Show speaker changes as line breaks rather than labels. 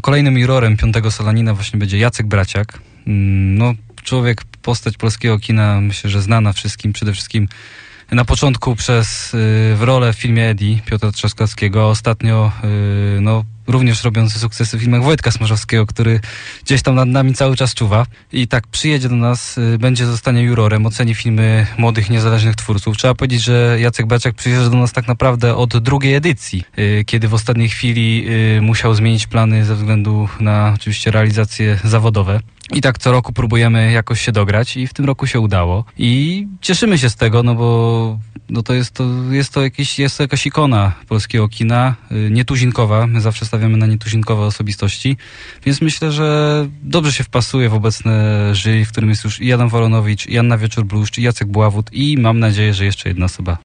kolejnym jurorem 5. Solanina właśnie będzie Jacek Braciak. No, człowiek, postać polskiego kina, myślę, że znana wszystkim, przede wszystkim na początku w rolę w filmie Eddie Piotra Trzaskowskiego, a ostatnio również robiący sukcesy w filmach Wojtka Smarzowskiego, który gdzieś tam nad nami cały czas czuwa. I tak przyjedzie do nas, zostanie jurorem, oceni filmy młodych, niezależnych twórców. Trzeba powiedzieć, że Jacek Braciak przyjeżdża do nas tak naprawdę od drugiej edycji, kiedy w ostatniej chwili musiał zmienić plany ze względu na oczywiście realizacje zawodowe. I tak co roku próbujemy jakoś się dograć i w tym roku się udało. I cieszymy się z tego, bo jest to jakaś ikona polskiego kina, nietuzinkowa. My zawsze stawiamy na nietuzinkowe osobistości, więc myślę, że dobrze się wpasuje w obecne jury, w którym jest już i Adam Walonowicz, i Anna Wieczór-Bluszcz, i Jacek Bławód i mam nadzieję, że jeszcze jedna osoba